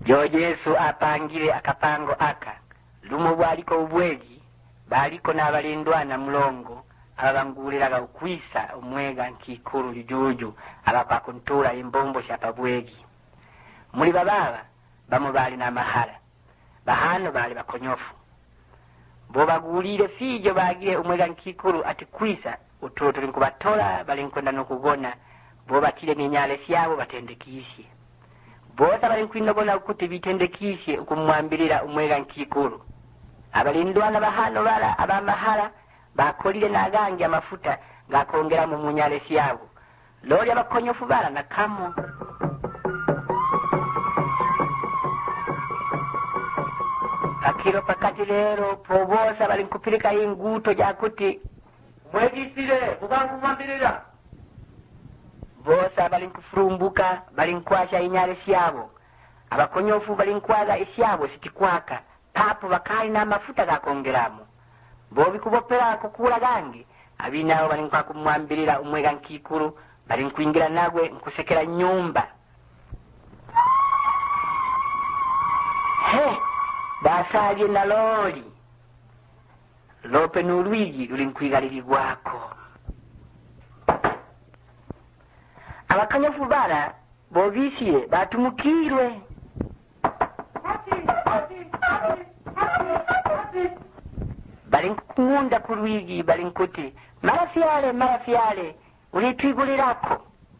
Jo Yesu apangire akapango aka lumo bwaliko ubwegi baliko n'abalindwana mulongo abanguliraga ukwisa omwega nkikuru lijuju abapakuntura imbombo shapabwegi. Muri bababa bamubali na mahala bahano bali bakonyofu bo bagulire fijo bagire umwega nkikuru ati kwisa utoto linkubatola balinkwenda nokugona bo batile ninyale syabo batendekishe bota balinkwinogona ukuti bitendekishe ukumwambirira umwega nkikuru. Abalindwana bahano bala abamahala bakolile nagange amafuta gakongera mu munyale syabo loli abakonyofu bala nakamo. Akiro pakati lero pobosa balinkupilika inguto jakuti mwegisire ukankumambirira bosa balinkufurumbuka balinkwasha inyale syabo abakonyofu balinkwaga isyabo sitikwaka papo bakali na mafuta gakongeramu bobi kubopera kukula gange abinawo balinkwa kumwambirira umwega nkikuru balinkwingira nagwe nkusekera nyumba. He basaje na loli lope n'ulwigi lulinkwigalirigwako. Abakanyofu bala bobisire batumukirwe balinkungunda ku lwigi balinkuti marafyale ulitwigulirako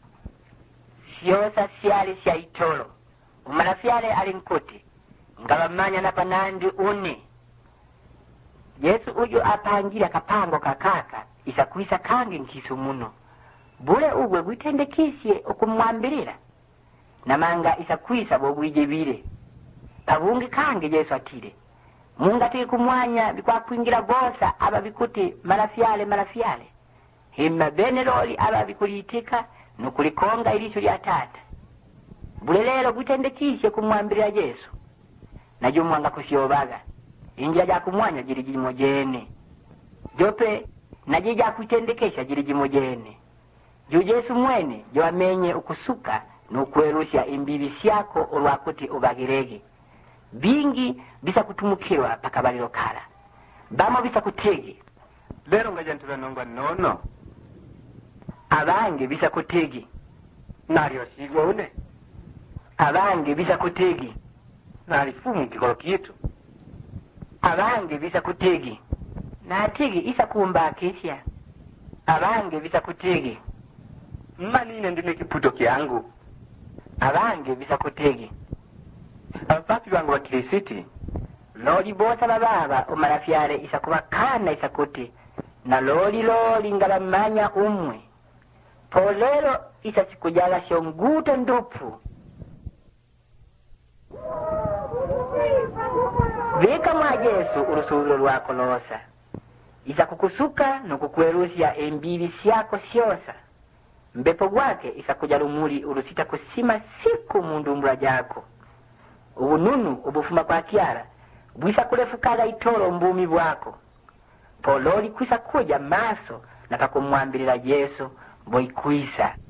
syosa syale sya itolo. Umarafyale alinkuti ngabamanya napanandi une Yesu ujo apangira kapango kakaka isakwisa kange nkisu muno bule ugwe gwitendekisye okumwambirira namanga isakwisa bobwije bire pabungi kange Yesu atire mungati kumwanya bikwakwingira bosa ababikuti marafyale himma beneroli ababikulitika nukulikonga ilisho lya tata bule lero gwitendekisye kumwambirira Yesu najo mwanga kusyobaga injira ja kumwanya jiri jimojene jope najija kutendekesha jiri jimojene jo Yesu mwene jo amenye ukusuka nokwerusya imbibi syako olwakuti ubagirege bingi bisa kutumukirwa pakabaliro kala bamo bisa kutege lero ngajantura nongwa nono abange bisa kutege naryo sigwa une abange bisa kutege nalifumu kikolo kitu abange bisa kutege natege isa kumba kesya abange bisa kutege manine ndine kiputo kyangu abange bisa kutege abapati bangu wa Kirisiti loli bosa bababa umarafyale isa kubakana isa kuti na loli ngabamanya umwe polero isa sikujala shonguto ndupu vika mwa Yesu urusulo lwako losa isa kukusuka nokukwerusya embibi syako syosa mbepo gwake isa kuja lumuli urusita kusima siku mundumbula jako ubununu ubufuma kwa kiara bwisa kulefukaga itolo mbumi bwako pololi kwisa kuja maso nakakumwambirira Yesu boikwisa